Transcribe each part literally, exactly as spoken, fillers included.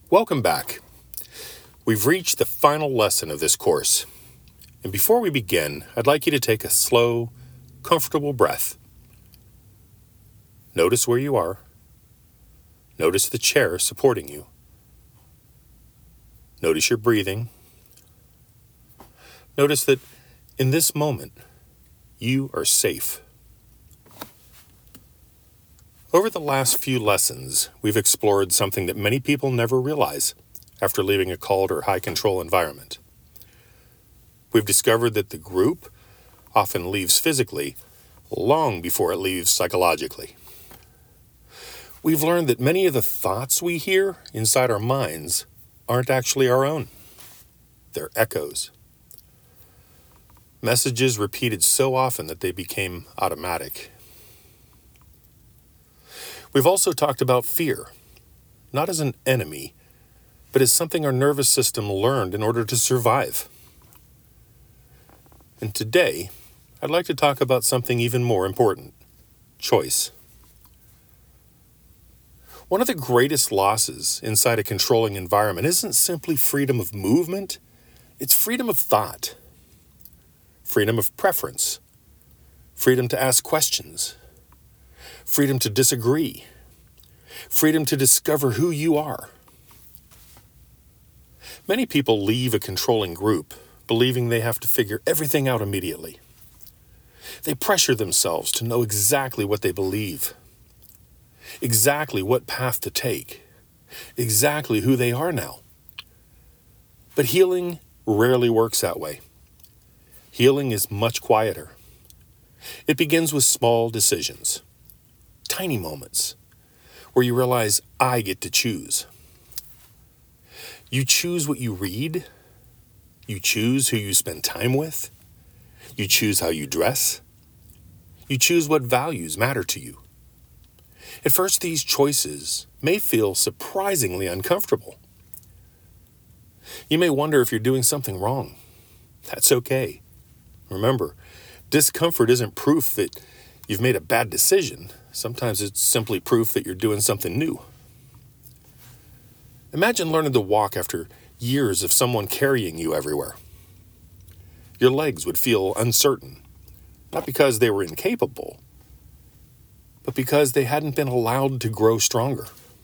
Welcome back. We've reached the final lesson of this course. And before we begin, I'd like you to take a slow, comfortable breath. Notice where you are. Notice the chair supporting you. Notice your breathing. Notice that in this moment, you are safe. Over the last few lessons, we've explored something that many people never realize after leaving a cult or high-control environment. We've discovered that the group often leaves physically long before it leaves psychologically. We've learned that many of the thoughts we hear inside our minds aren't actually our own. They're echoes. Messages repeated so often that they became automatic. We've also talked about fear, not as an enemy, but as something our nervous system learned in order to survive. And today, I'd like to talk about something even more important: choice. One of the greatest losses inside a controlling environment isn't simply freedom of movement, it's freedom of thought, freedom of preference, freedom to ask questions, freedom to disagree, freedom to discover who you are. Many people leave a controlling group believing they have to figure everything out immediately. They pressure themselves to know exactly what they believe, exactly what path to take, exactly who they are now. But healing rarely works that way. Healing is much quieter. It begins with small decisions, tiny moments, where you realize I get to choose. You choose what you read. You choose who you spend time with. You choose how you dress. You choose what values matter to you. At first, these choices may feel surprisingly uncomfortable. You may wonder if you're doing something wrong. That's okay. Remember, discomfort isn't proof that you've made a bad decision. Sometimes it's simply proof that you're doing something new. Imagine learning to walk after years of someone carrying you everywhere. Your legs would feel uncertain, not because they were incapable, but because they hadn't been allowed to grow stronger.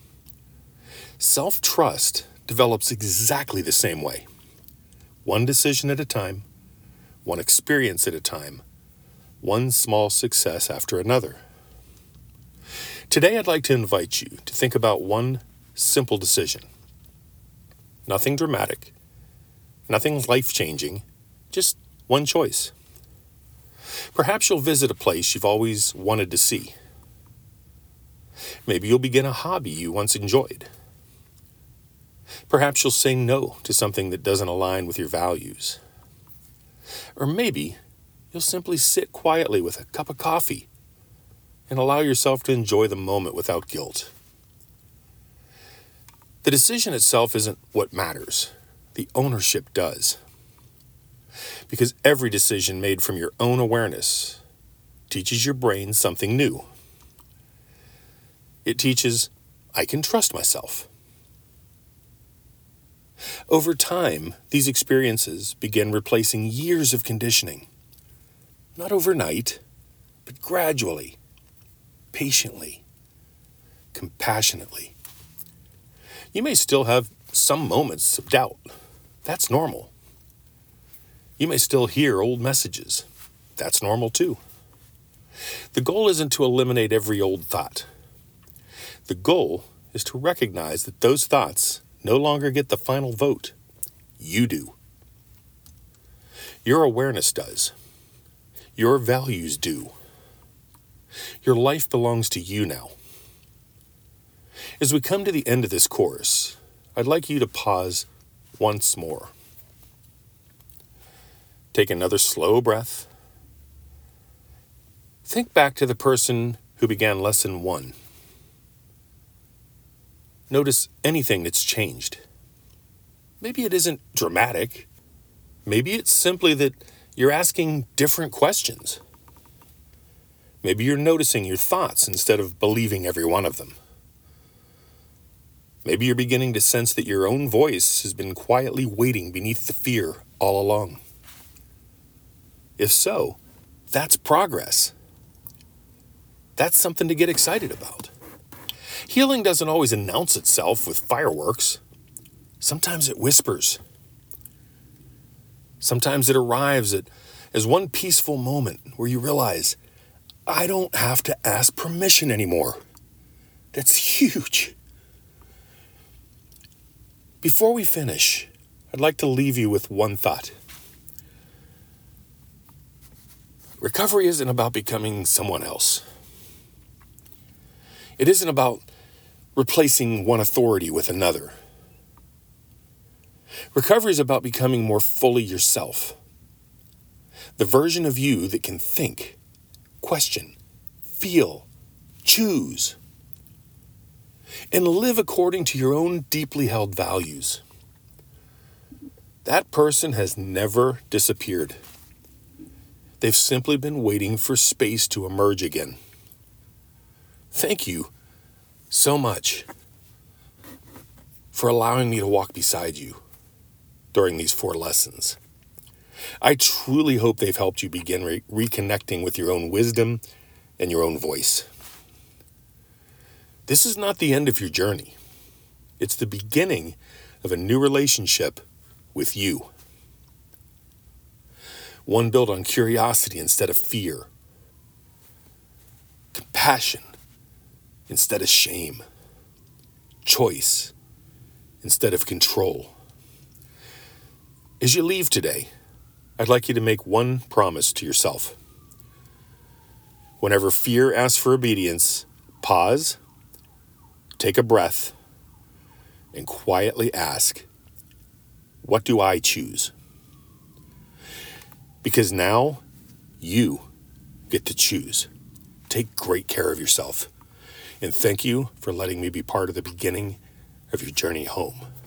Self-trust develops exactly the same way. One decision at a time, one experience at a time, one small success after another. Today, I'd like to invite you to think about one simple decision. Nothing dramatic, nothing life-changing, just one choice. Perhaps you'll visit a place you've always wanted to see. Maybe you'll begin a hobby you once enjoyed. Perhaps you'll say no to something that doesn't align with your values. Or maybe you'll simply sit quietly with a cup of coffee and allow yourself to enjoy the moment without guilt. The decision itself isn't what matters. The ownership does. Because every decision made from your own awareness teaches your brain something new. It teaches, I can trust myself. Over time, these experiences begin replacing years of conditioning. Not overnight, but gradually, patiently, compassionately. You may still have some moments of doubt. That's normal. You may still hear old messages. That's normal too. The goal isn't to eliminate every old thought. The goal is to recognize that those thoughts no longer get the final vote. You do. Your awareness does. Your values do. Your life belongs to you now. As we come to the end of this course, I'd like you to pause once more. Take another slow breath. Think back to the person who began lesson one. Notice anything that's changed. Maybe it isn't dramatic. Maybe it's simply that you're asking different questions. Maybe you're noticing your thoughts instead of believing every one of them. Maybe you're beginning to sense that your own voice has been quietly waiting beneath the fear all along. If so, that's progress. That's something to get excited about. Healing doesn't always announce itself with fireworks. Sometimes it whispers. Sometimes it arrives at, as one peaceful moment where you realize, I don't have to ask permission anymore. That's huge. Before we finish, I'd like to leave you with one thought. Recovery isn't about becoming someone else. It isn't about replacing one authority with another. Recovery is about becoming more fully yourself. The version of you that can think, question, feel, choose, and live according to your own deeply held values. That person has never disappeared. They've simply been waiting for space to emerge again. Thank you so much for allowing me to walk beside you during these four lessons. I truly hope they've helped you begin re- reconnecting with your own wisdom and your own voice. This is not the end of your journey. It's the beginning of a new relationship with you. One built on curiosity instead of fear, compassion instead of shame, choice instead of control. As you leave today, I'd like you to make one promise to yourself. Whenever fear asks for obedience, pause, take a breath, and quietly ask, what do I choose? Because now you get to choose. Take great care of yourself. And thank you for letting me be part of the beginning of your journey home.